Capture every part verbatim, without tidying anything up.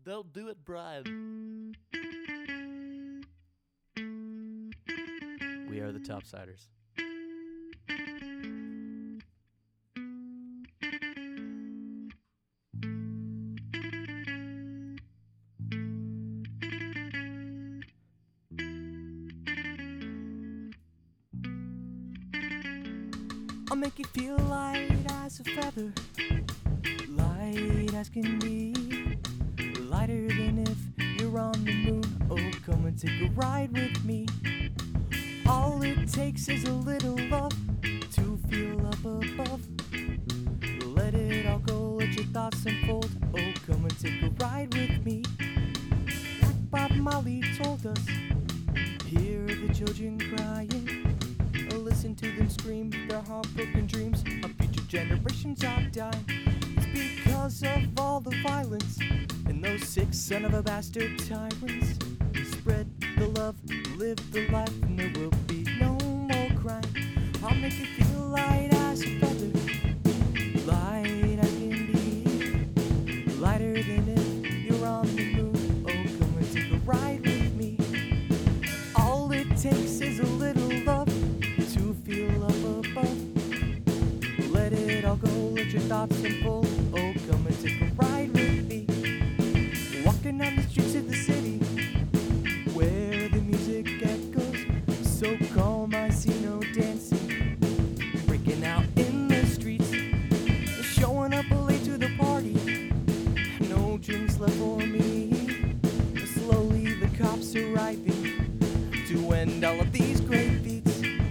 They'll do it, Brian. We are the Topsiders. I'll make you feel light as a feather, light as can be, lighter than if you're on the moon. Oh, come and take a ride with me. All it takes is a little love to feel up above. Let it all go, let your thoughts unfold. Oh, come and take a ride with me. Like Bob Marley told us, hear the children crying, listen to them scream their heartbroken dreams. Our future generations are dying. It's because of all the violence and those six son of a bastard tyrants. Spread the love, live the life, and there will be no more crime. I'll make you feel light as a feather, light as can be, lighter than if you're on the moon. Oh, come and take a ride with me. All it takes is a little love to feel up above. Let it all go, let your thoughts unfold. Oh, come and take a ride with me. Walking down the streets of the city, where the music echoes, so calm I see no dancing. Breaking out in the streets, showing up late to the party. No drinks left for me. Slowly the cops arriving to end all of these great beats.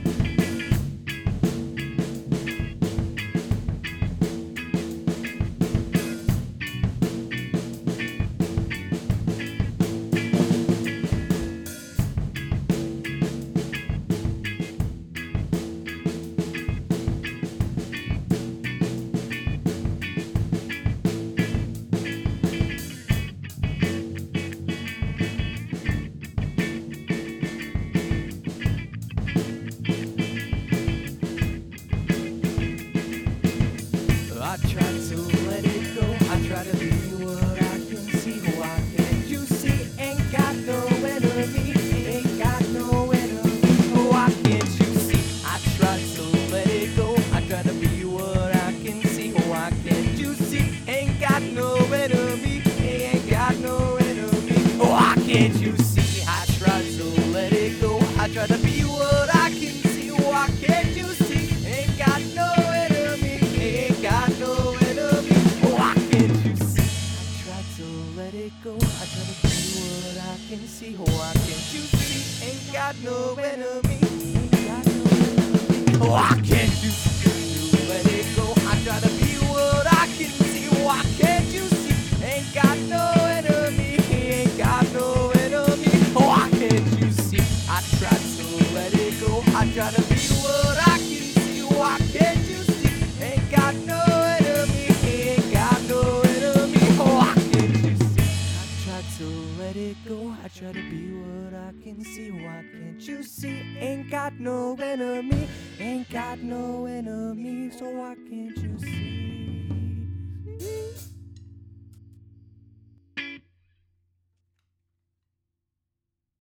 I try to let it go, I try to be what I can see. Why can't you see? Ain't got no enemy, ain't got no enemy. Why can't you see? I try to let it go, I try to be what I can see. Why can't you see? Ain't got no enemy, ain't got no enemy. Why can't you see? I try to let it go, I try to be what I can see. Why can't you see? Ain't got no enemy, ain't got no enemy. Why can't you see? I try to let it go, I try to be what I can see. Why can't you see? Ain't got no enemy, ain't got no enemy. Why can't you see? Let it go, I try to be what I can see. Why can't you see? Ain't got no enemy, ain't got no enemy. Why can't you see? I try to let it go, I try to be what I can see. Why can't you see? Ain't got no enemy, ain't got no enemy. Why can't you see? I try to let it go, I try to be what I can see. Why can't you see? Ain't got no enemy, ain't got no enemy. So why can't you see?